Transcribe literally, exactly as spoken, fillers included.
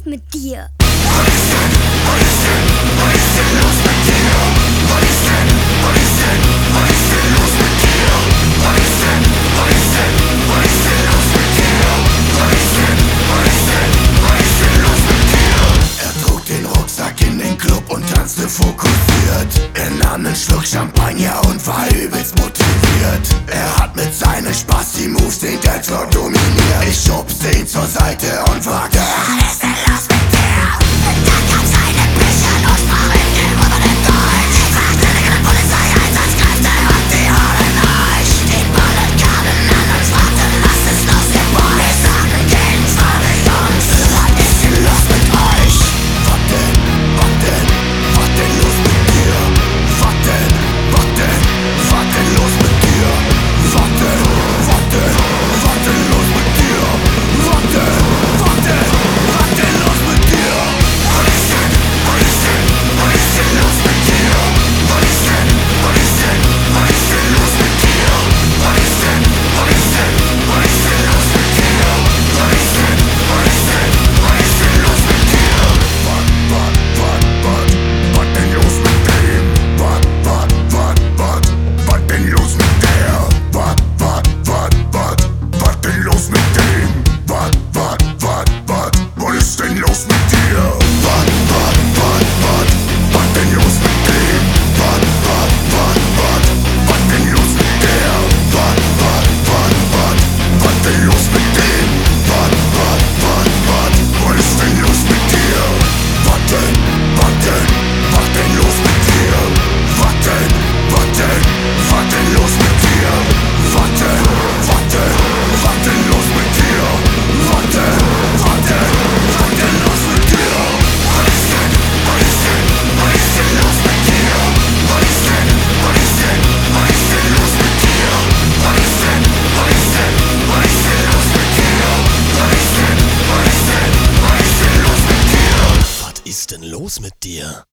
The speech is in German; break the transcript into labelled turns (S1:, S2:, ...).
S1: mit dir?
S2: Was ist denn, was ist denn, was ist denn los mit dir? Was ist denn, was ist denn, was ist denn los mit dir? Was ist denn, was ist denn, was ist denn los mit dir? Was ist denn, was ist denn, was ist denn los mit dir? Er trug den Rucksack in den Club und tanzte fokussiert. Er nahm nen Schluck Champagner und war übelst motiviert. Er hat mit seinen Spasti-Moves den Dancefloor dominiert. Ich schubste ihn zur Seite und fragte: Was ist denn los mit dir? Und dann kam seine Mission und sprach in gehobenem Deutsch. Ich fragte den Polizeieinsatzkräfte und die holen euch. Die Bullen kamen an und fragten: Was ist los, ihr Boy? Wir sagen, geht's, meine Jungs. Was ist denn los mit euch? Was denn, was denn, was denn los mit dir? Was denn, was denn, was denn los mit dir? Was denn, was denn, was denn los mit dir? Was denn, was denn, was denn los mit dir? Was ist denn, was ist denn, was ist denn los mit dir? Was ist denn, was ist denn, was ist denn los mit dir? Was ist denn, was ist denn, was ist denn los mit dir? Was ist denn, was ist denn, was ist denn los mit dir? Was, was, was, was, was denn los mit dem? Was, was, was, was, was denn los mit der? Was, was, was, was, was denn los mit dem? Was, was, was, was, was ist denn los mit dir? Was, was, was, was, was denn los mit dem? Was, was, was, was, was denn los mit der? Was, was, was, was, was denn los mit dem? Was, was, was, was, was ist denn los mit dir? Was denn, was denn, was denn los mit dir? Was denn, was denn, was denn los mit dir? Was denn, was denn, was denn los mit dir? Was denn, was denn, was denn los mit dir? Was ist denn, was ist denn, was ist denn los mit dir? Was ist denn, was ist denn, was ist denn los mit dir? Was ist denn, was ist denn, was ist denn los mit dir? Was ist denn, was ist denn, was ist denn los mit dir?
S3: Was ist denn los mit dir?